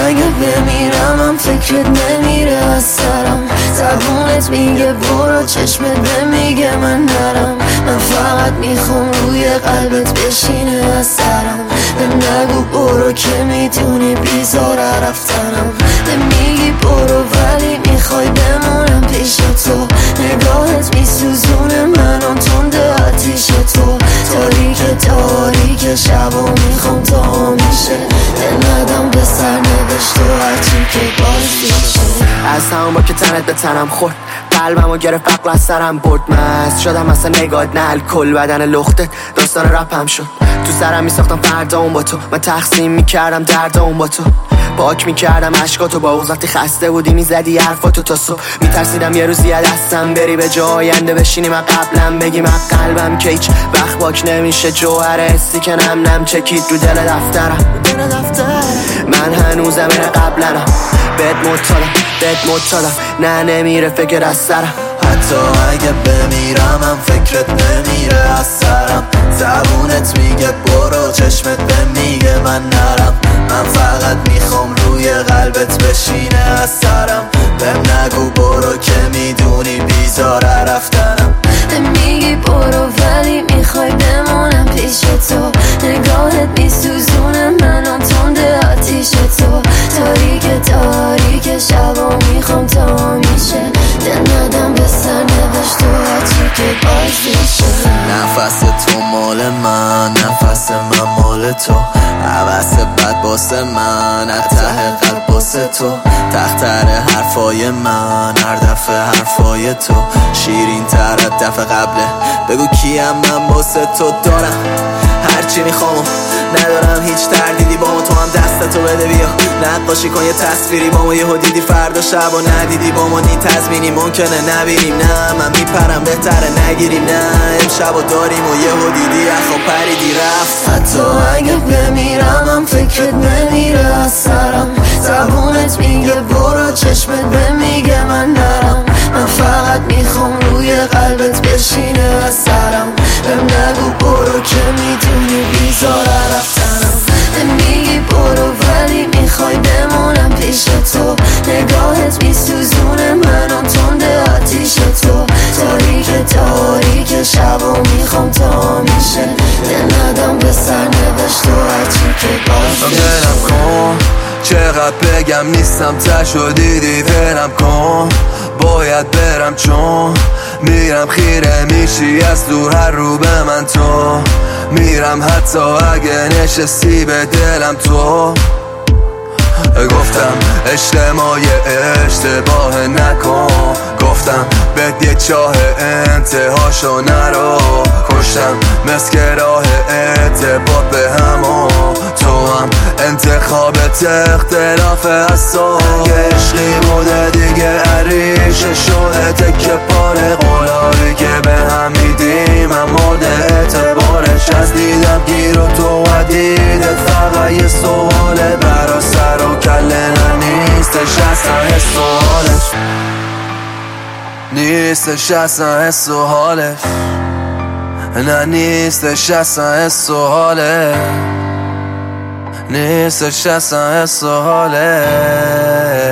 اگه بمیرم هم فکرت نمیره از سرم. زبونت میگه برو، چشمت نمیگه من نرم. من فقط میخوام روی قلبت بشینه از سرم. به نگو برو که میدونی بیزار رفتنم. به میگی برو ولی میخوای بمونم پیش تو. نگاهت میسوزونه منو تنده آتیش تو. تاریک شب و میخوام تا میشه. دل ندم به سرنوشت و هرچی که بازیشه. از همون با که تنت به تنم خورد، قلبم و گرفت عقل از سرم برد. مست شدم اصلا نگات نه الکل، بدن لخته داستان رپم شد. تو سرم میساختم فردا اون با تو، من تقسیم میکردم درد اون با تو. پاک میکردم عشقاتو با اون، وقتی خسته بودی میزدی حرفاتو تا صبح. میترسیدم یه روزی از دستم بری، به جای آینده بشینی من قبلم بگی من قلبم که هیچ وقت پاک نمیشه. جوهر حسی که نم چکید رو دل دفترم. من هنوزم این قبلنم، بهت معتادم نه نمیره فکر از سرم. حتی اگه بمیرم هم فکرت نمیره از سرم. زبونت میگه برو، چشمت میگه من نرم. من فقط میخوام روی قلبت بشینه از سرم. بهم نگو برو که میدونی بیزار رفتنم. میگی برو ولی میخوای بمونم پیش تو. نگاهت میسوزونه منو تنده آتیش تو. تاریک شب و میخوام تا میشه. دل ندم به سرنوشت و هرچی که بازیشه. نفس تو مال من، نفس من مال تو. حوث بد باسه من، ته قلب باسه تو. تختر حرفای من، هر دفعه حرفای تو شیرین تر از دفعه قبله. بگو کیم من باسه تو دارم هرچی میخوام، ندارم هیچ تردیدی با ما. تو هم دستتو بده بیا نقاشی کن یه تصویری با ما. یهو دیدی فردا شب و ندیدی با ما. نی تضمینی ممکنه نبینیم، نه من میپرم بهتره نگیریم. نه امشب و داریم و یهو دیدی اخو پریدی رفت. حتی اگه بمیرم هم فکرت نمیره از سرم. زبونت میگه برو، چشمت میگه من نرم. من فقط میخوام روی قلبت بشینه از سرم. بهم نگو برو که میدونی بیزار رفتنم. میگی برو ولی میخوای بمونم پیش تو. نگاهت میسوزونه منو تنده آتیش تو. تاریک شب و میخوام تا میشه. دل ندم به سرنوشت و هرچی که بازیشه. ولم کن چقدر بگم نیستم تشو دیدی. ولم کن باید برم چون میرم خیره میشی از دور هر رو به من تو. میرم حتی اگه نشستی به دلم تو. گفتم اجتماع اشتباه نکن. گفتم بهت یه چاه انتهاشو نرو. کشتم مسک راه ارتباط به همو. تو هم انتخابت اختلاف از تو. عشقی بوده دیگه عریشه شده تکه پاره. قولایی که به هم میدیم هم مورد اعتبارش. از دیدم گیر و تو دیدت فقط یه سواله. برا سر و کله نیستش اصلا حس و حالش. نیستش اصلا حس و حالش. نه نیستش اصلا حس و حالش. نیستش اصلا حس و حالش.